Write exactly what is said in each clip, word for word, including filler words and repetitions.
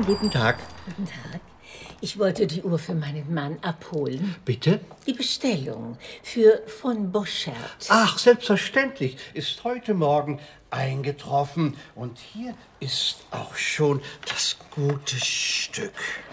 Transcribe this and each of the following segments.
guten Tag. Guten Tag. Ich wollte die Uhr für meinen Mann abholen. Bitte? Die Bestellung für von Boschert. Ach, selbstverständlich. Ist heute Morgen eingetroffen. Und hier ist auch schon das gute Stück.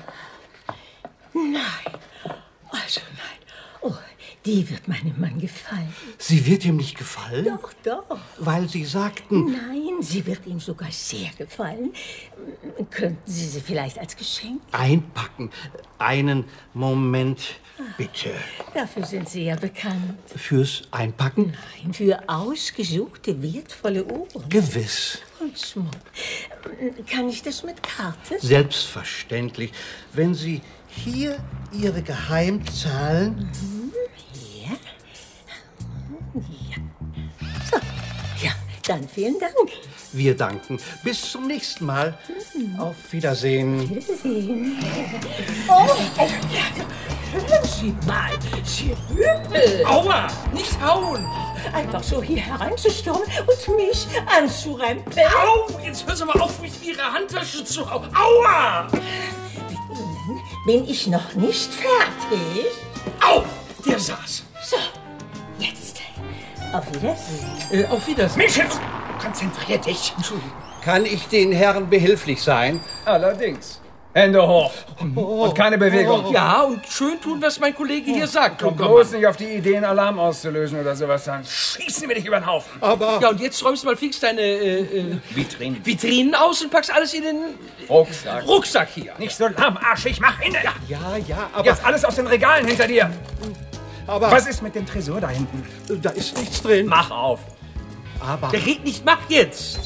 Nein. Also nein. Oh, die wird meinem Mann gefallen. Sie wird ihm nicht gefallen? Doch, doch. Weil Sie sagten... Nein, sie wird ihm sogar sehr gefallen. Könnten Sie sie vielleicht als Geschenk? Einpacken. Einen Moment, bitte. Dafür sind Sie ja bekannt. Fürs Einpacken? Nein, für ausgesuchte, wertvolle Uhren. Gewiss. Und Schmuck. Kann ich das mit Karte? Selbstverständlich. Wenn Sie hier Ihre Geheimzahlen... Mhm. Ja. Ja. So. Ja, dann vielen Dank. Wir danken. Bis zum nächsten Mal. Mhm. Auf Wiedersehen. Wiedersehen. Oh, oh, ja. Hören Sie mal, Sie Rüpel. Aua, nicht hauen. Einfach so hier hereinzustürmen und mich anzurempeln. Au, jetzt hören Sie mal auf, mich in Ihre Handtasche zu hauen. Aua! Mit Ihnen bin ich noch nicht fertig. Au, der saß. So, jetzt. Auf Wiedersehen. Äh, auf Wiedersehen. Mädchens, konzentrier dich. Entschuldigung. Kann ich den Herren behilflich sein? Allerdings. Hände hoch. Und keine Bewegung. Ja, und schön tun, was mein Kollege hier sagt. Komm bloß nicht auf die Idee, einen Alarm auszulösen oder sowas. Dann schießen wir dich über den Haufen. Aber... Ja, und jetzt räumst du mal fix deine äh, äh, Vitrinen. Vitrinen aus und packst alles in den Rucksack. Rucksack hier. Nicht so lahmarschig, mach hin. Ja. Ja, ja, aber... Jetzt alles aus den Regalen hinter dir. aber Was ist mit dem Tresor da hinten? da ist nichts drin. Mach auf. Aber... Der geht nicht, mach jetzt.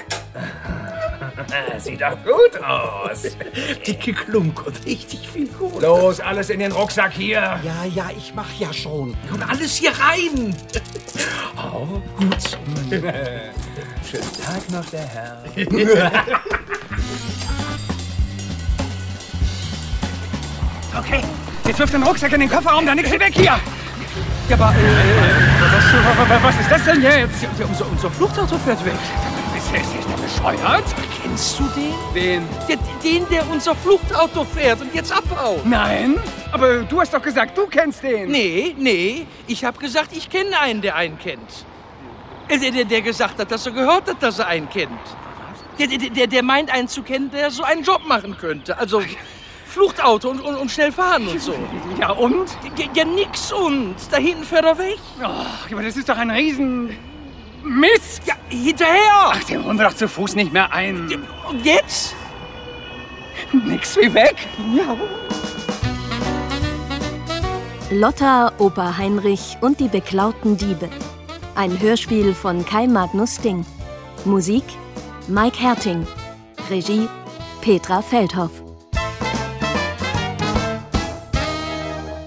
Sieht doch gut aus. Dicke Klunk und richtig viel Kohle. Los, alles in den Rucksack hier. Ja, ja, ich mach ja schon. Und alles hier rein. Oh, gut. Schönen Tag noch, der Herr. Okay, jetzt wirf den Rucksack in den Kofferraum, dann nix sie weg hier. Ja, aber äh, Was, was ist das denn jetzt? ja, unser, unser Fluchtauto fährt weg. Ist, ist, ist der bescheuert? Kennst du den? Wen? Der, den, der unser Fluchtauto fährt und jetzt abhaut. Nein, aber du hast doch gesagt, du kennst den. Nee, nee. Ich habe gesagt, ich kenne einen, der einen kennt. Äh, Der, der, der gesagt hat, dass er gehört hat, dass er einen kennt. Der, der, der, der meint, einen zu kennen, der so einen Job machen könnte. Also Fluchtauto und, und, und schnell fahren und so. Ja, und? Ja, ja, nix und. Da hinten fährt er weg. Ach, aber das ist doch ein riesen... Mist! Ja, hinterher. Ach, den holen wir doch zu Fuß nicht mehr ein. Ja, und jetzt? Nix wie weg. Ja. Lotta, Opa Heinrich und die beklauten Diebe. Ein Hörspiel von Kai Magnus Ding. Musik Mike Herting. Regie Petra Feldhoff.